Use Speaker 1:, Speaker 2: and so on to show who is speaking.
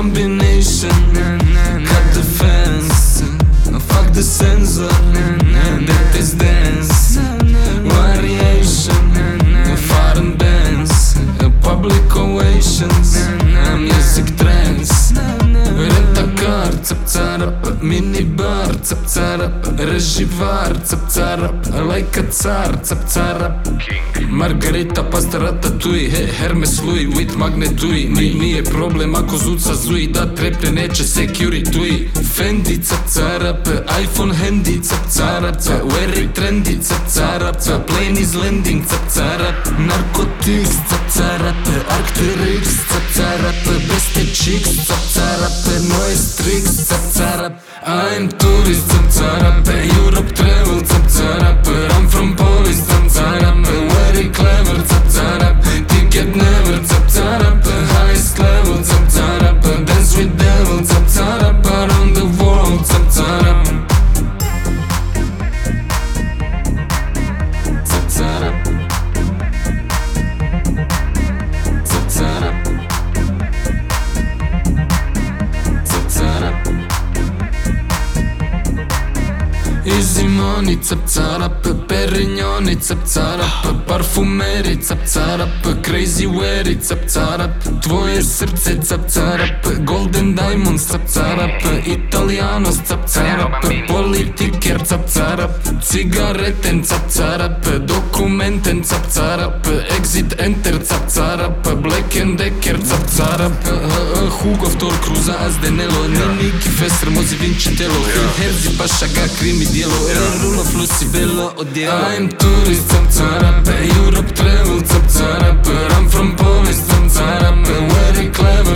Speaker 1: combination. Cut the fence, fuck the sensor. That is dance, variation. Foreign bands, public ovations. Music trance, rent-a-car, цап-царап. Mini-bar, цап-царап. Reživar, цап-царап. Like a car, цап-царап. Margarita, pasta, ratatouille. Hermes, Louis, with magnetui. Nije problem ako zuca zuji. Da trepne neće security. Fendi, цап-царап. iPhone handy, цап-царап. Very trendy, цап-царап. Plane is landing, цап-царап. Narcotics, цап-царап. Arcturix, цап-царап. Best chicks, цап-царап. Noise tricks, цап-царап. I'm tourist, цап-царап. Europe travel, цап-царап. I'm from Polish, цап-царап. Very clever, цап-царап. Ticket never, цап-царап. Highest level, цап-царап. Dance with devil, цап-царап. Around the world, цап-царап. Цап-царап. Цап-царап. Цап-царап. Easy money, цап-царап. Perignoni, цап-царап. Parfumeri, цап-царап. Crazy weary, цап-царап. Tvoje srce, цап-царап. Golden diamonds, цап-царап. Italianos, цап-царап. Politiker, цап-царап. Cigareten, цап-царап. Dokumenten, цап-царап. Exit enter, цап-царап. Black and Decker, цап-царап. Hugo, Vtor, Cruza, Azdenelo. Niki, Fesser, Mozi, Vinci, Telo. Herzi, Pašaga, krimi, dijelo. Rulo, Flussi, Bello, odijelo. I'm tourist, цап-царап. Europe travel, цап-царап. I'm from Polish, цап-царап. Very clever,